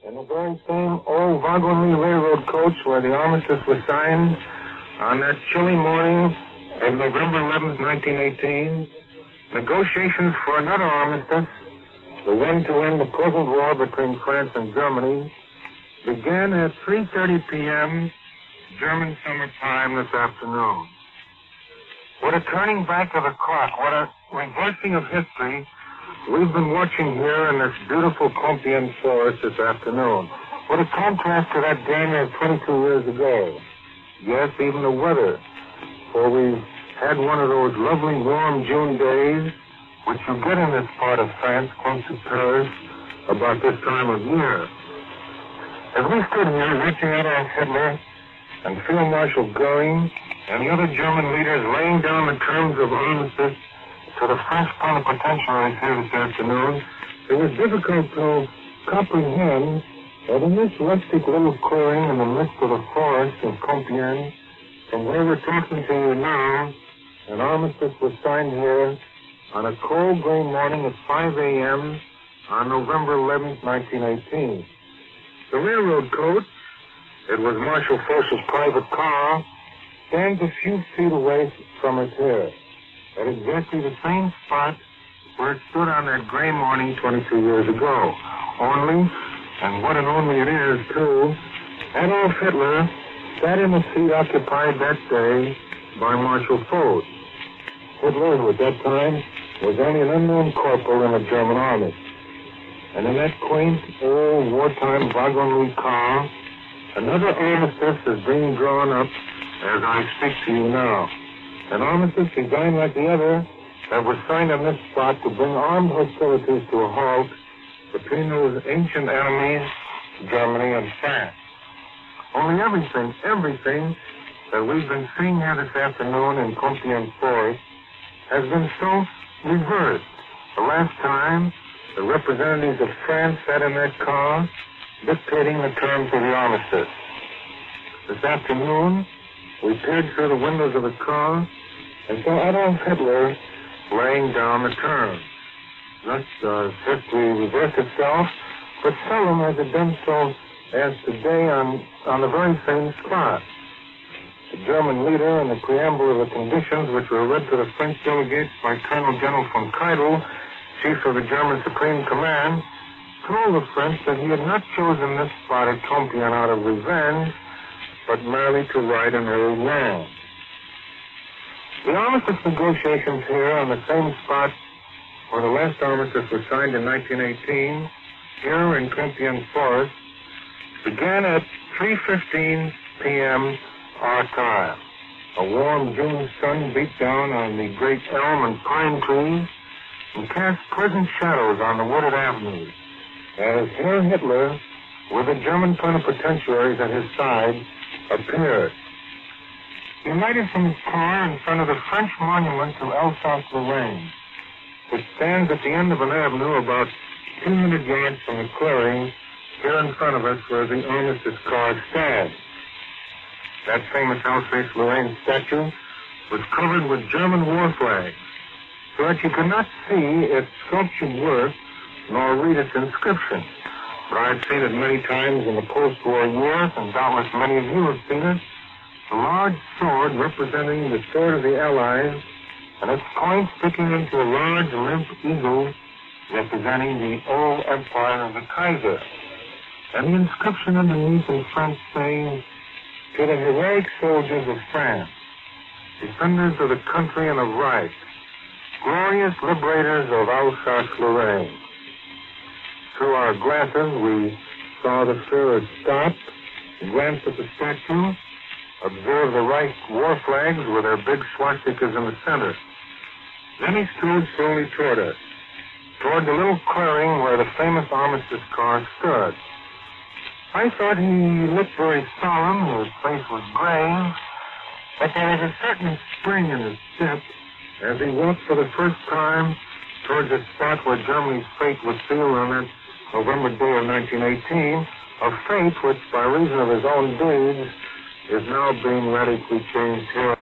in the very same old Wagonly Railroad coach where the armistice was signed on that chilly morning of November 11th, 1918, negotiations for another armistice, the one to end the present war between France and Germany, began at 3:30 p.m. German summer time this afternoon. What a turning back of the clock, what a reversing of history we've been watching here in this beautiful Compiègne forest this afternoon. What a contrast to that January of 22 years ago. Yes, even the weather, for we had one of those lovely warm June days which you get in this part of France, close to Paris, about this time of year. As we stood here watching Adolf Hitler and Field Marshal Goering and the other German leaders laying down the terms of armistice to the French plenipotentiaries here this afternoon, it was difficult to comprehend that in this rustic little clearing in the midst of the forest of Compiègne, from where we're talking to you now, an armistice was signed here on a cold gray morning at 5 a.m. on November 11th, 1918. The railroad coach, it was Marshal Foch's private car, stands a few feet away from us here, at exactly the same spot where it stood on that gray morning 22 years ago. Only, and what an only it is, too, Adolf Hitler sat in the seat occupied that day by Marshal Foch. Hitler, who at that time was only an unknown corporal in the German army. And in that quaint, old, wartime Wagonly car, another armistice is being drawn up as I speak to you now. An armistice designed like the other that was signed on this spot to bring armed hostilities to a halt between those ancient enemies, Germany and France. Only everything that we've been seeing here this afternoon in Compiègne Forest has been so reversed. The last time, the representatives of France sat in that car dictating the terms of the armistice. This afternoon, we peered through the windows of the car and saw Adolf Hitler laying down the terms. Thus does history reverse itself, but seldom has it done so as today on the very same spot. The German leader in the preamble of the conditions which were read to the French delegates by Colonel General von Keidel, Chief of the German Supreme Command, told the French that he had not chosen this spot at Compiègne out of revenge, but merely to right an old wrong. The armistice negotiations here on the same spot where the last armistice was signed in 1918, here in Compiègne Forest, began at 3:15 p.m. our time. A warm June sun beat down on the great elm and pine trees and cast pleasant shadows on the wooded avenues as Herr Hitler, with the German plenipotentiaries at his side, appeared. He alighted from his car in front of the French monument to Alsace-Lorraine, which stands at the end of an avenue about 200 yards from the clearing here in front of us where the armistice car stands. That famous Alsace-Lorraine statue was covered with German war flags, so that you could not see its sculptured work nor read its inscription. But I had seen it many times in the post-war years, and doubtless many of you have seen it. A large sword representing the sword of the Allies, and its point sticking into a large limp eagle representing the old empire of the Kaiser. And the inscription underneath in French saying, "To the heroic soldiers of France, defenders of the country and of right, glorious liberators of Alsace-Lorraine." Through our glasses, we saw the Führer stop, glance at the statue, observe the Reich war flags with their big swastikas in the center. Then he strode slowly toward us, toward the little clearing where the famous armistice car stood. I thought he looked very solemn, his face was grave, but there was a certain spring in his step as he walked for the first time towards the spot where Germany's fate was sealed on that November day of 1918, a fate which, by reason of his own deeds, is now being radically changed here.